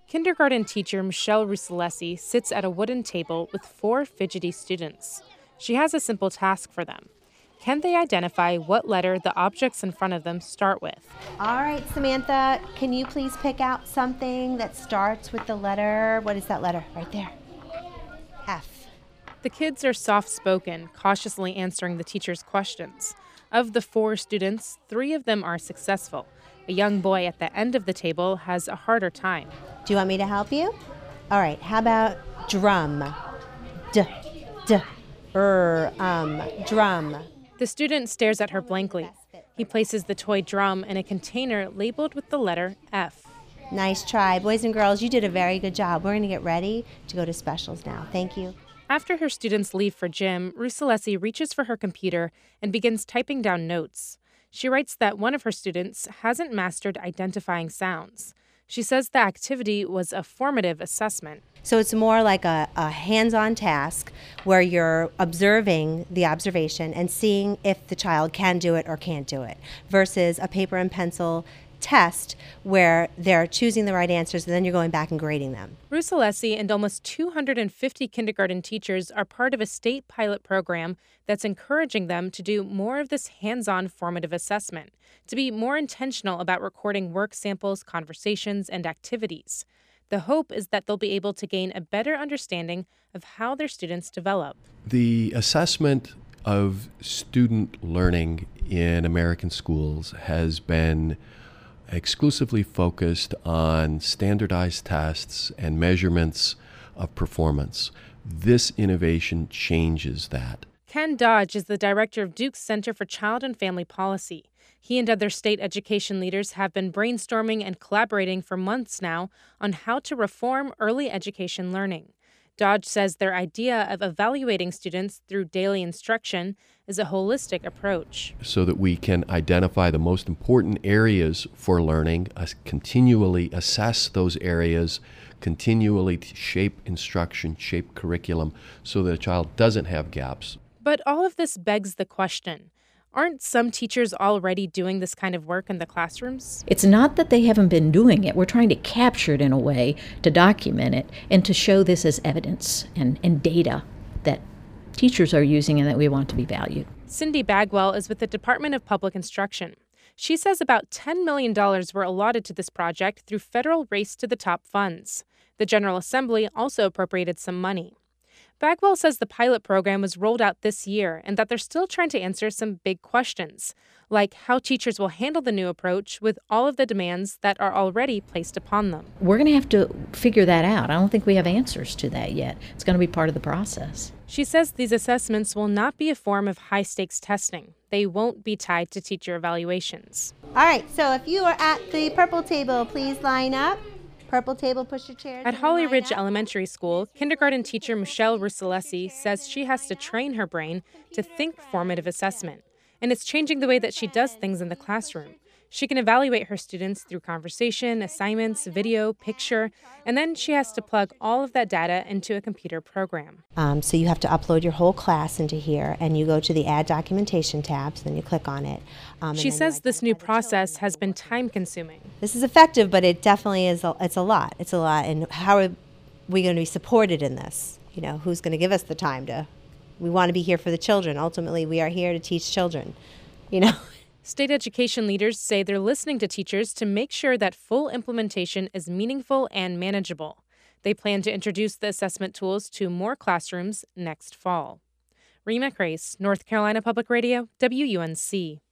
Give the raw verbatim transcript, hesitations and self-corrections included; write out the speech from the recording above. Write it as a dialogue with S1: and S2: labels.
S1: Kindergarten teacher Michelle Rusalesi sits at a wooden table with four fidgety students. She has a simple task for them. Can they identify what letter the objects in front of them start with?
S2: All right, Samantha, can you please pick out something that starts with the letter? What is that letter? Right there. F.
S1: The kids are soft-spoken, cautiously answering the teacher's questions. Of the four students, three of them are successful. A young boy at the end of the table has a harder time.
S2: Do you want me to help you? All right, how about drum? D, d, er, um, drum.
S1: The student stares at her blankly. He places the toy drum in a container labeled with the letter F.
S2: Nice try. Boys and girls, you did a very good job. We're going to get ready to go to specials now. Thank you.
S1: After her students leave for gym, Rusalesi reaches for her computer and begins typing down notes. She writes that one of her students hasn't mastered identifying sounds. She says the activity was a formative assessment.
S2: So it's more like a, a hands-on task where you're observing the observation and seeing if the child can do it or can't do it, versus a paper and pencil test where they're choosing the right answers and then you're going back and grading them.
S1: Rusalesi and almost two hundred fifty kindergarten teachers are part of a state pilot program that's encouraging them to do more of this hands-on formative assessment, to be more intentional about recording work samples, conversations, and activities. The hope is that they'll be able to gain a better understanding of how their students develop.
S3: The assessment of student learning in American schools has been exclusively focused on standardized tests and measurements of performance. This innovation changes that.
S1: Ken Dodge is the director of Duke's Center for Child and Family Policy. He and other state education leaders have been brainstorming and collaborating for months now on how to reform early education learning. Dodge says their idea of evaluating students through daily instruction is a holistic approach.
S3: So that we can identify the most important areas for learning, uh, continually assess those areas, continually shape instruction, shape curriculum, so that a child doesn't have gaps.
S1: But all of this begs the question, aren't some teachers already doing this kind of work in the classrooms?
S4: It's not that they haven't been doing it. We're trying to capture it in a way to document it and to show this as evidence and, and data that teachers are using and that we want to be valued.
S1: Cindy Bagwell is with the Department of Public Instruction. She says about ten million dollars were allotted to this project through federal Race to the Top funds. The General Assembly also appropriated some money. Bagwell says the pilot program was rolled out this year and that they're still trying to answer some big questions, like how teachers will handle the new approach with all of the demands that are already placed upon them.
S4: We're going to have to figure that out. I don't think we have answers to that yet. It's going to be part of the process.
S1: She says these assessments will not be a form of high-stakes testing. They won't be tied to teacher evaluations.
S2: All right, so if you are at the purple table, please line up. Purple table, push your chairs.
S1: At Holly Ridge Elementary School, kindergarten teacher Michelle Rusalesi says she has to train her brain to think formative assessment, and it's changing the way that she does things in the classroom. She can evaluate her students through conversation, assignments, video, picture, and then she has to plug all of that data into a computer program.
S2: Um, so you have to upload your whole class into here, and you go to the Add Documentation tab, so then you click on it. Um,
S1: she says this new process has been time-consuming.
S2: This is effective, but it definitely is. A, it's a lot. It's a lot. And how are we going to be supported in this? You know, who's going to give us the time to? We want to be here for the children. Ultimately, we are here to teach children. You know.
S1: State education leaders say they're listening to teachers to make sure that full implementation is meaningful and manageable. They plan to introduce the assessment tools to more classrooms next fall. Rima Grace, North Carolina Public Radio, W U N C.